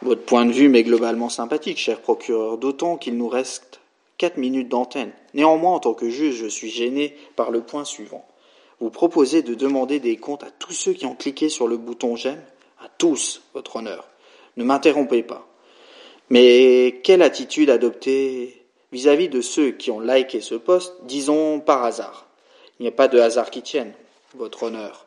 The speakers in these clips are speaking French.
Votre point de vue m'est globalement sympathique, cher procureur, d'autant qu'il nous reste 4 minutes d'antenne. Néanmoins, en tant que juge, je suis gêné par le point suivant. Vous proposez de demander des comptes à tous ceux qui ont cliqué sur le bouton « J'aime » ? À tous, votre honneur. Ne m'interrompez pas. Mais quelle attitude adopter vis-à-vis de ceux qui ont liké ce post, disons par hasard ? Il n'y a pas de hasard qui tienne, votre honneur.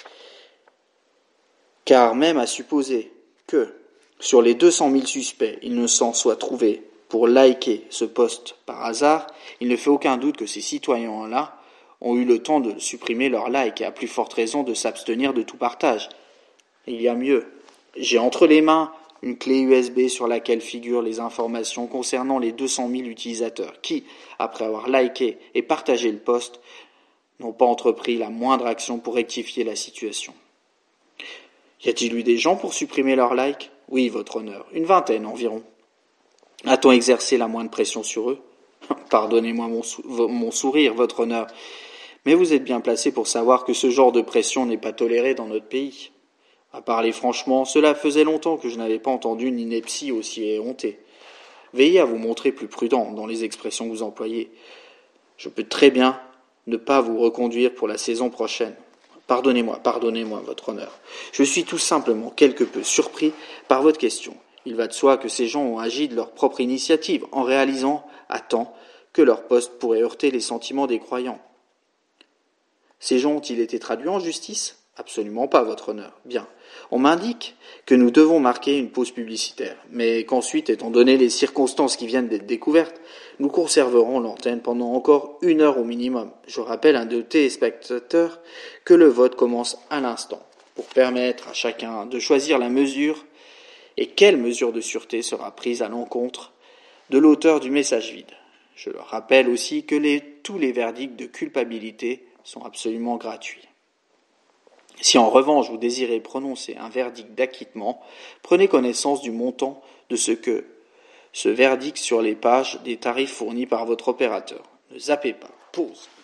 Car même à supposer que, sur les 200 000 suspects, il ne s'en soit trouvé pour liker ce post par hasard, il ne fait aucun doute que ces citoyens-là ont eu le temps de supprimer leur like et à plus forte raison de s'abstenir de tout partage. Il y a mieux. J'ai entre les mains une clé USB sur laquelle figurent les informations concernant les 200 000 utilisateurs qui, après avoir liké et partagé le post, n'ont pas entrepris la moindre action pour rectifier la situation. Y a-t-il eu des gens pour supprimer leur like ? Oui, votre honneur, une vingtaine environ. A-t-on exercé la moindre pression sur eux ? Pardonnez-moi mon sourire, votre honneur, mais vous êtes bien placé pour savoir que ce genre de pression n'est pas toléré dans notre pays. À parler franchement, cela faisait longtemps que je n'avais pas entendu une ineptie aussi éhontée. Veillez à vous montrer plus prudent dans les expressions que vous employez. Je peux très bien ne pas vous reconduire pour la saison prochaine. Pardonnez-moi, votre honneur. Je suis tout simplement quelque peu surpris par votre question. Il va de soi que ces gens ont agi de leur propre initiative, en réalisant à temps que leur poste pourrait heurter les sentiments des croyants. Ces gens ont-ils été traduits en justice ? Absolument pas, votre honneur. Bien. On m'indique que nous devons marquer une pause publicitaire, mais qu'ensuite, étant donné les circonstances qui viennent d'être découvertes, nous conserverons l'antenne pendant encore 1 heure au minimum. Je rappelle à nos téléspectateurs que le vote commence à l'instant, pour permettre à chacun de choisir la mesure et quelle mesure de sûreté sera prise à l'encontre de l'auteur du message vide. Je leur rappelle aussi que tous les verdicts de culpabilité sont absolument gratuits. Si en revanche vous désirez prononcer un verdict d'acquittement, prenez connaissance du montant de ce verdict sur les pages des tarifs fournis par votre opérateur. Ne zappez pas. Pause.